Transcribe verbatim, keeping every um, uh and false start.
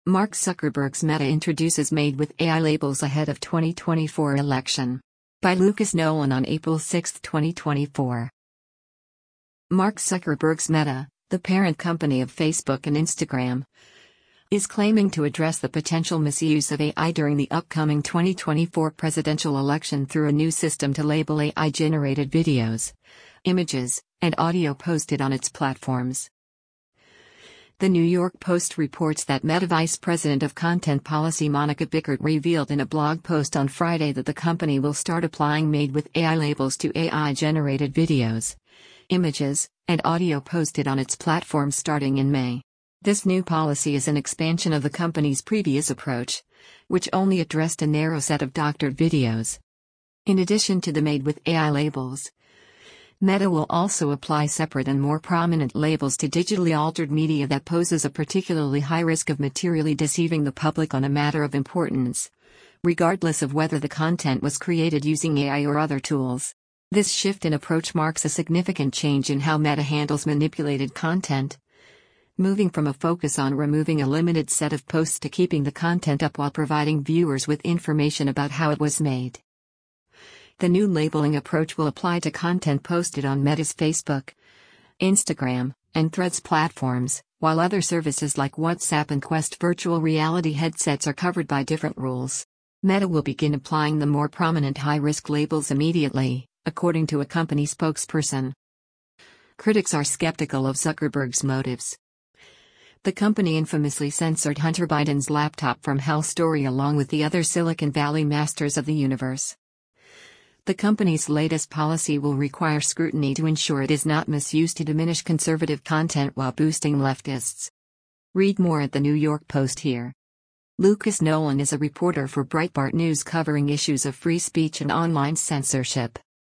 Mark Zuckerberg's Meta introduces Made with A I labels ahead of twenty twenty-four election. By Lucas Nolan on April sixth, twenty twenty-four. Mark Zuckerberg's Meta, the parent company of Facebook and Instagram, is claiming to address the potential misuse of A I during the upcoming twenty twenty-four presidential election through a new system to label A I-generated videos, images, and audio posted on its platforms. The New York Post reports that Meta Vice President of Content Policy Monica Bickert revealed in a blog post on Friday that the company will start applying Made with A I labels to A I-generated videos, images, and audio posted on its platform starting in May. This new policy is an expansion of the company's previous approach, which only addressed a narrow set of doctored videos. In addition to the Made with A I labels, Meta will also apply separate and more prominent labels to digitally altered media that poses a particularly high risk of materially deceiving the public on a matter of importance, regardless of whether the content was created using A I or other tools. This shift in approach marks a significant change in how Meta handles manipulated content, moving from a focus on removing a limited set of posts to keeping the content up while providing viewers with information about how it was made. The new labeling approach will apply to content posted on Meta's Facebook, Instagram, and Threads platforms, while other services like WhatsApp and Quest virtual reality headsets are covered by different rules. Meta will begin applying the more prominent high-risk labels immediately, according to a company spokesperson. Critics are skeptical of Zuckerberg's motives. The company infamously censored Hunter Biden's laptop from Hell Story along with the other Silicon Valley masters of the universe. The company's latest policy will require scrutiny to ensure it is not misused to diminish conservative content while boosting leftists. Read more at the New York Post here. Lucas Nolan is a reporter for Breitbart News covering issues of free speech and online censorship.